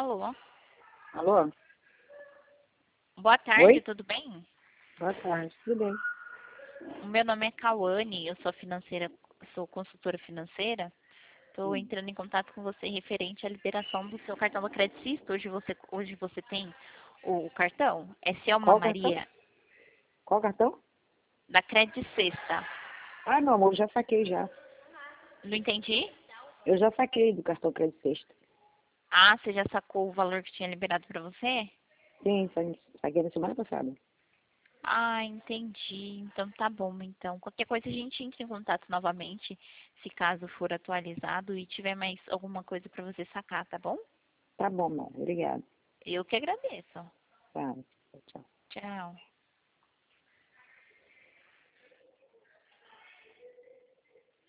Alô? Alô? Boa tarde, Oi? tudo bem? Boa tarde, tudo bem? O meu nome é Cauane, eu sou sou consultora financeira. Estou Hum. entrando em contato com você referente à liberação do seu cartão da Credit Suisse. Hoje você tem o cartão? É Selma Qual cartão? Maria, Qual cartão? da Credit Sexta. Ah, meu amor, já saquei já. Não entendi? Eu já saquei do cartão Crédito Sexta. Ah, você já sacou o valor que tinha liberado para você? Sim, saquei na semana passada. Ah, entendi. Então tá bom, então. Qualquer coisa a gente entra em contato novamente, se caso for atualizado e tiver mais alguma coisa para você sacar, tá bom? Tá bom, amor. Obrigada. Eu que agradeço. Tá. Tchau. Tchau.